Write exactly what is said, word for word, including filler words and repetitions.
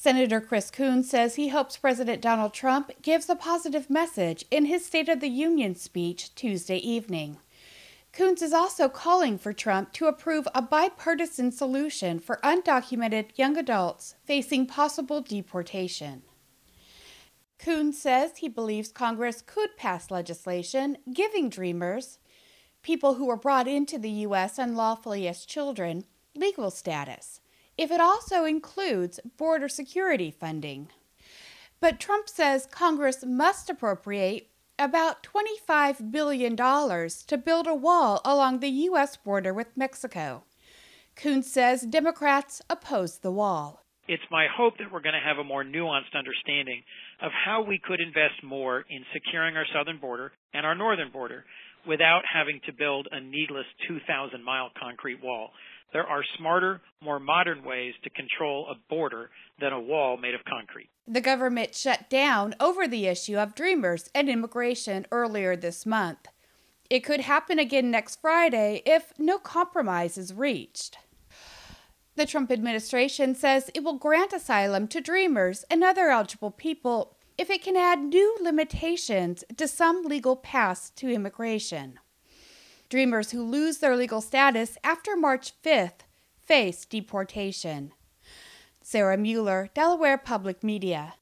Senator Chris Coons says he hopes President Donald Trump gives a positive message in his State of the Union speech Tuesday evening. Coons is also calling for Trump to approve a bipartisan solution for undocumented young adults facing possible deportation. Coons says he believes Congress could pass legislation giving Dreamers, people who were brought into the U S unlawfully as children, legal status, if it also includes border security funding. But Trump says Congress must appropriate about twenty-five billion dollars to build a wall along the U S border with Mexico. Coons says Democrats oppose the wall. It's my hope that we're going to have a more nuanced understanding of how we could invest more in securing our southern border and our northern border without having to build a needless two thousand mile concrete wall. There are smarter, more modern ways to control a border than a wall made of concrete. The government shut down over the issue of Dreamers and immigration earlier this month. It could happen again next Friday if no compromise is reached. The Trump administration says it will grant asylum to Dreamers and other eligible people if it can add new limitations to some legal paths to immigration. Dreamers who lose their legal status after March fifth face deportation. Sarah Mueller, Delaware Public Media.